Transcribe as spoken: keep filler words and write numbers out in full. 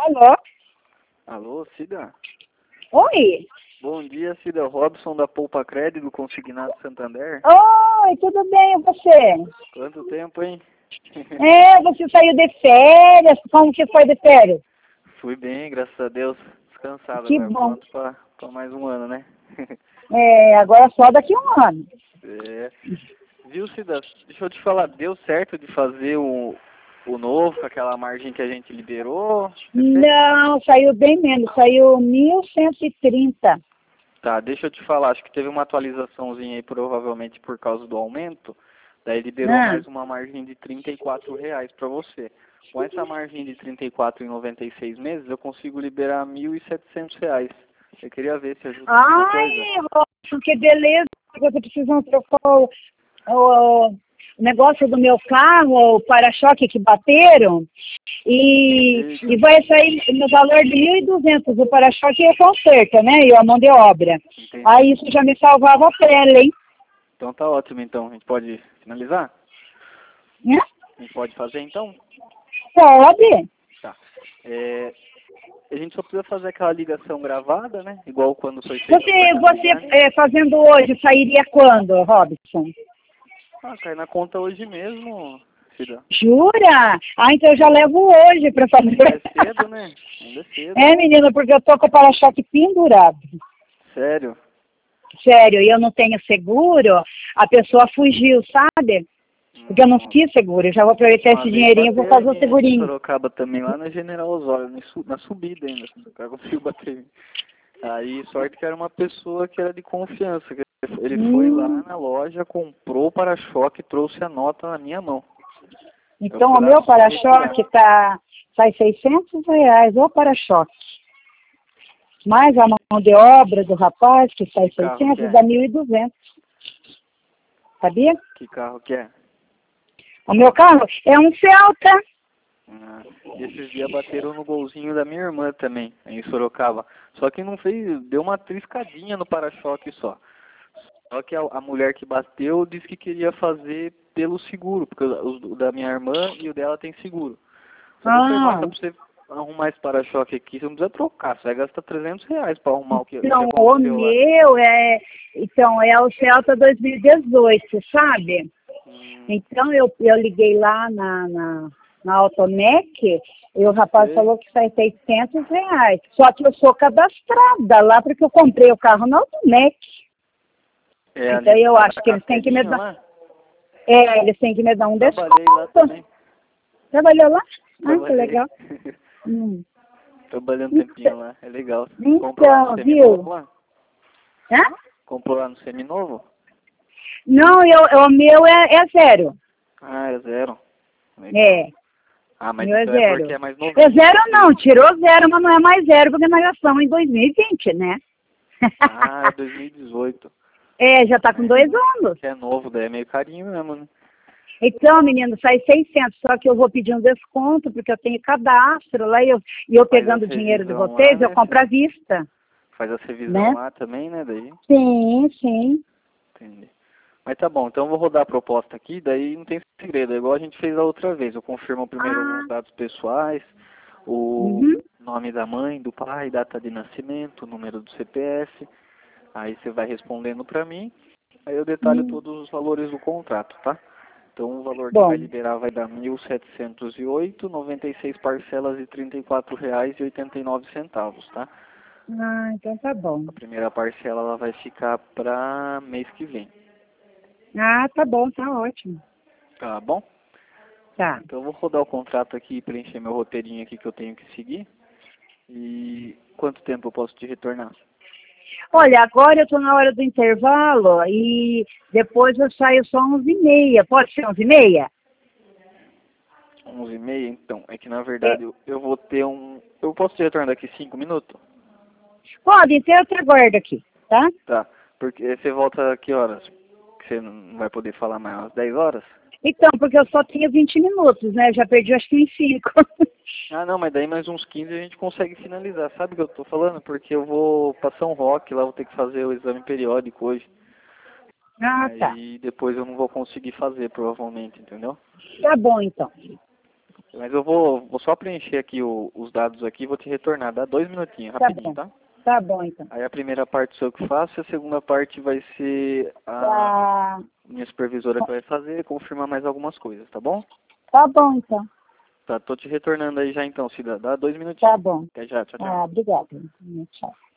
Alô? Alô, Cida? Oi? Bom dia, Cida. Robson da Poupa Crédito, Consignado Santander. Oi, tudo bem, e você? Quanto tempo, hein? É, você saiu de férias, como que foi de férias? Fui bem, graças a Deus. Descansado Que agora, bom. pronto para mais um ano, né? É, agora só daqui a um ano. É. Viu, Cida? Deixa eu te falar, deu certo de fazer o, o novo com aquela margem que a gente liberou? Você fez? Não, saiu bem menos, saiu mil cento e trinta. Tá, deixa eu te falar, acho que teve uma atualizaçãozinha aí, provavelmente por causa do aumento, daí liberou Ah. mais uma margem de trinta e quatro reais para você. Com essa margem de trinta e quatro em noventa e seis meses, eu consigo liberar mil e setecentos reais. Eu queria ver se ajuda alguma coisa. Ai, Robson, que beleza, você precisa trocar o, o, o negócio do meu carro, o para-choque que bateram, e, Eita. e vai sair no valor de mil e duzentos. O para-choque é conserto, né, e a mão de obra. Entendi. Aí isso já me salvava a pele, hein? Então tá ótimo, então. A gente pode finalizar? Né? A gente pode fazer, então? Pode. Tá. É, a gente só precisa fazer aquela ligação gravada, né? Igual quando foi feito Você, você é, fazendo hoje, sairia quando, Robson? Ah, cai na conta hoje mesmo, Cida. Jura? Ah, então eu já levo hoje para fazer. Ainda é cedo, né? Ainda é cedo. É, menina, porque eu tô com o para-choque pendurado. Sério? Sério, e eu não tenho seguro, a pessoa fugiu, sabe? Porque eu não fiz seguro, eu já vou aproveitar Uma esse vez dinheirinho e vou fazer bateu o em mim aqui em segurinho. Sorocaba também, lá na General Osório, na su- na subida ainda. O cara conseguiu bater em mim. Aí, sorte que era uma pessoa que era de confiança. que Ele foi lá Hum, na loja, comprou o para-choque e trouxe a nota na minha mão. Eu então fui o lá meu só retirar. para-choque tá, sai seiscentos reais, o para-choque. Mais a mão de obra do rapaz, que sai Que carro que seiscentos, é? dá mil e duzentos. Sabia? Que carro que é? O meu carro é um Celta. Ah, e esses dias bateram no golzinho da minha irmã também, aí em Sorocaba. Só que não fez, deu uma triscadinha no para-choque só. Só que a, a mulher que bateu disse que queria fazer pelo seguro, porque o, o da minha irmã e o dela tem seguro. Só que eu falei, nossa, Ah, pra você arrumar esse para-choque aqui, você não precisa trocar, você vai gastar trezentos reais para arrumar o que, o que então o aconteceu lá. meu é, então é o Celta dois mil e dezoito, sabe? Hum, Então eu, eu liguei lá na, na, na Automec e o rapaz sei. falou que sai seiscentos reais. Só que eu sou cadastrada lá porque eu comprei o carro na Automec. É Então ali eu na acho que eles têm que me Castelinho dar. lá, É, eles têm que me dar um trabalhei lá desconto. também. Trabalhou lá? Ah, que Trabalhei. legal. Hum. Trabalhei um Então, tempinho lá, é legal. Comprou lá no então, seminovo viu? lá? Hã? Comprou lá no seminovo? Não, eu, o meu é, é zero. Ah, é zero. Legal. É, Ah, o mas meu é então é porque zero. é mais É novinho. zero não, tirou zero, mas não é mais zero porque nós já estamos em dois mil e vinte, né? Ah, é dois mil e dezoito. É, já está com É, dois anos. que é novo, daí é meio carinho mesmo, né? Então, menino, sai seiscentos, só que eu vou pedir um desconto, porque eu tenho cadastro lá e eu, e eu Faz as pegando o dinheiro de revisão lá, vocês, eu né? compro à vista, Faz as revisão né? lá também, né? Daí, Sim, sim. entendi. Mas tá bom, então eu vou rodar a proposta aqui, daí não tem segredo, é igual a gente fez a outra vez. Eu confirmo primeiro Ah, alguns dados pessoais, o uhum, nome da mãe, do pai, data de nascimento, número do C P F, aí você vai respondendo pra mim, aí eu detalho hum, todos os valores do contrato, tá? Então o valor que vai bom. liberar vai dar mil setecentos e oito, noventa e seis parcelas de trinta e quatro reais e oitenta e nove centavos, tá? Ah, então tá bom. A primeira parcela ela vai ficar para mês que vem, Ah, tá bom, tá ótimo. tá bom? Tá. Então eu vou rodar o contrato aqui e preencher meu roteirinho aqui que eu tenho que seguir. E quanto tempo eu posso te retornar? Olha, agora eu tô na hora do intervalo e depois eu saio só onze e meia. Pode ser onze e meia? onze e meia, então. É que na É, verdade eu, eu vou ter um... Eu posso te retornar daqui cinco minutos? pode, então eu te aguardo aqui, tá? Tá. Porque você volta a que horas? Que você não vai poder falar mais às dez horas? Então, porque eu só tinha vinte minutos, né? Já perdi acho que em cinco. Ah, não, mas daí mais uns quinze a gente consegue finalizar. Sabe o que eu tô falando? Porque eu vou pra São Roque, lá vou ter que fazer o exame periódico hoje. Ah, tá. Aí depois eu não vou conseguir fazer, provavelmente, entendeu? Tá bom, então. Mas eu vou, vou só preencher aqui o, os dados aqui e vou te retornar. Dá dois minutinhos, Tá rapidinho, bom. tá? Tá bom, então. Aí a primeira parte sou eu que faço, e a segunda parte vai ser a Tá, minha supervisora que vai fazer, confirmar mais algumas coisas, tá bom? tá bom, então. Tá, tô te retornando aí já então, Cida. Dá dois minutinhos. Tá bom. Até já, tchau, tchau. Ah, obrigada. Tchau.